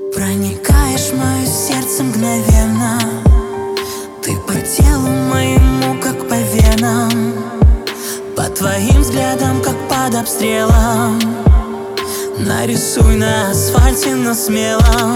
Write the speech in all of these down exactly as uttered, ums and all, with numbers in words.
Проникаешь в мое сердце мгновенно. Ты по телу моему, как по венам, по твоим взглядам, как под обстрелом. Нарисуй на асфальте, но смело.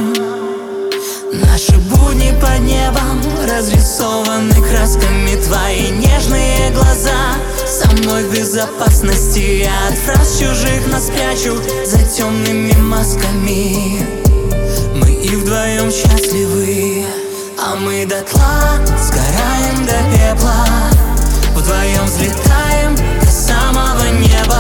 Наши будни под небом разрисованы красками. Твои нежные глаза со мной в безопасности. Я от фраз чужих нас прячу за темными масками. Мы и вдвоем счастливы, а мы дотла сгораем до пепла. Вдвоем взлетаем до самого неба.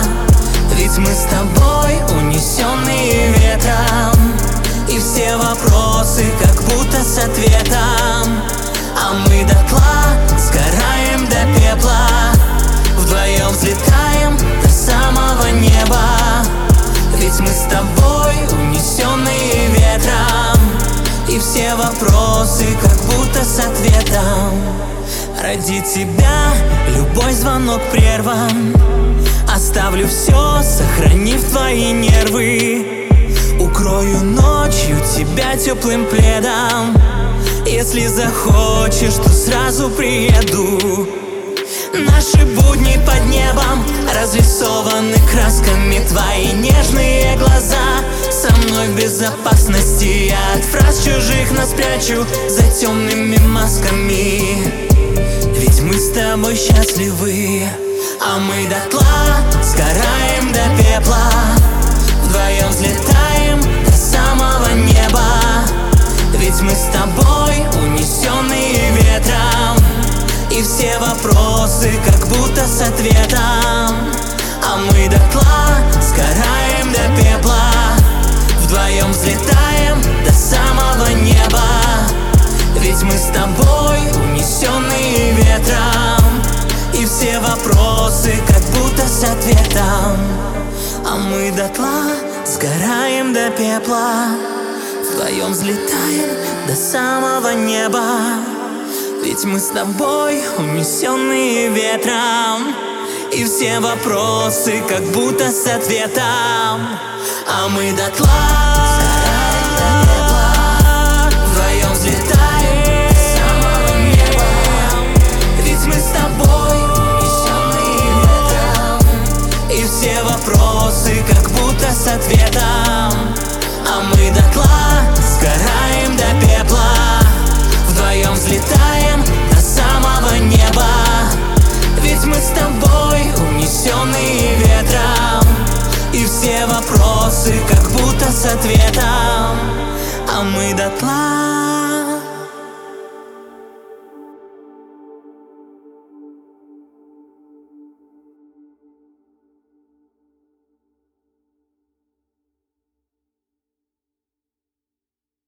Ведь мы с тобой унесенные ветром, и все вопросы как будто с ответом. А мы дотла сгораем до пепла. Вдвоем взлетаем до самого неба. Ведь мы с тобой унесенные ветром, и все вопросы как будто с ответом. Ради тебя любой звонок прерван. Оставлю все, сохранив твои нервы. Укрою ночью тебя теплым пледом. Если захочешь, то сразу приеду. Наши будни под небом разрисованы красками. Твои нежные глаза со мной в безопасности. Я от фраз чужих нас прячу за темными масками. Ведь мы с тобой счастливы, а мы дотла сгораем до пепла. Вдвоем взлетаем до самого неба. Ведь мы с тобой унесенные ветром, и все вопросы как будто с ответом. А мы дотла сгораем до пепла. Вдвоем взлетаем до самого неба. Ведь мы с тобой унесенные ветром, и все вопросы как будто с ответом. А мы дотла сгораем до пепла. Вдвоем взлетаем до самого неба. Ведь мы с тобой унесенные ветром, и все вопросы как будто с ответом. А мы дотла сгораем до пепла. Вдвоем взлетаем до самого неба. Ведь мы с тобой унесенные ветром, и все вопросы как будто с ответом. А мы дотла сгораем до пепла. Вдвоем взлетаем до самого неба. Ведь мы с тобой унесенные ветром, и все вопросы как будто с ответом. А мы дотла